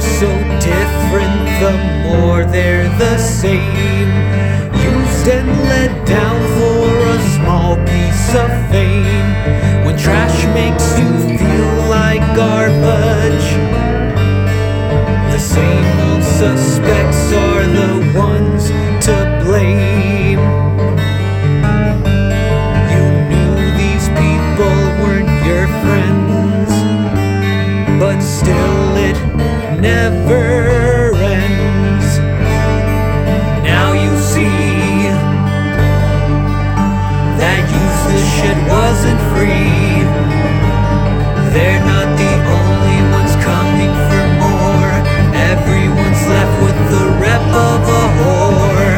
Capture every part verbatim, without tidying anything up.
so different, the more they're the same. Used and let down for a small piece of fame. When trash makes you feel like garbage, the same old suspects are the ones to blame. You knew these people weren't your friends, but still it never ends. Now you see that useless shit wasn't free. They're not the only ones coming for more. Everyone's left with the rep of a whore.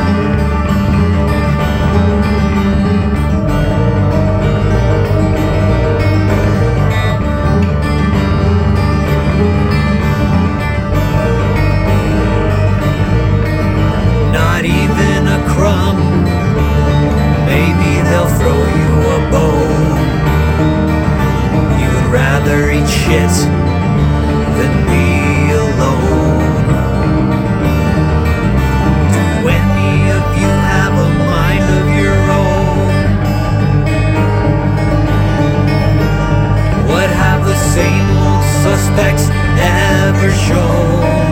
Not even a crumb. Maybe they'll throw you a bone. You'd rather eat shit than be alone. Do any of you have a mind of your own? What have the same old suspects ever shown?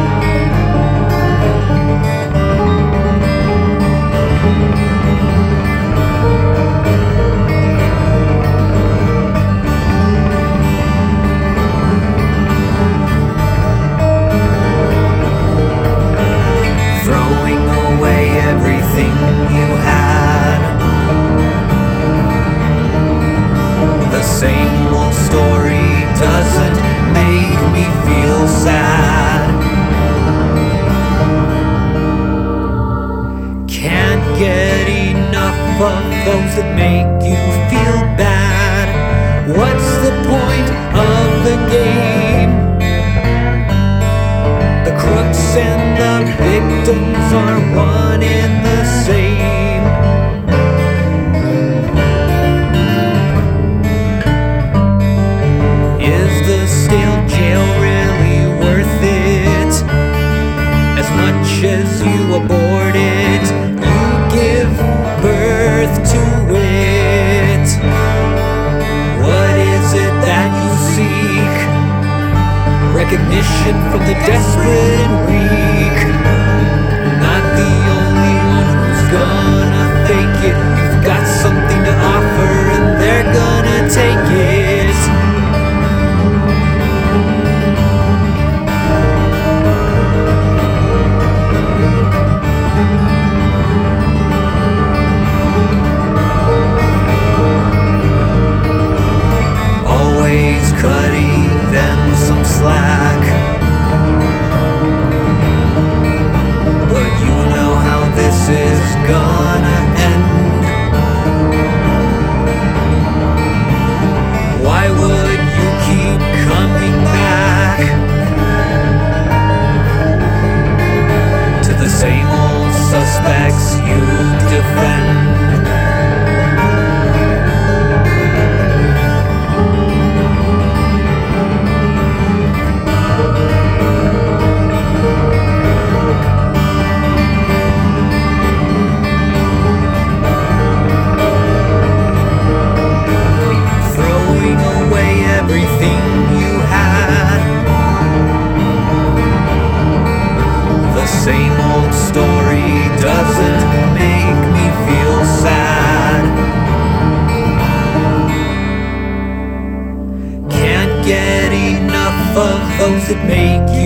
Everything you had, the same old story doesn't make me feel sad. Can't get enough of those that make you feel bad. What's the point of the game? The crooks and the victims are one and the same. Is the stale jail really worth it? As much as you abort it, you give birth to it. What is it that you seek? Recognition from the desperate and weak. Not the only one who's gonna fake it. You've got something to offer and they're gonna take it. Always cutting them some slack, but you know how this is gonna end. Why would you keep coming back to the same old suspects you defend? Everything you had, the same old story doesn't make me feel sad. Can't get enough of those that make you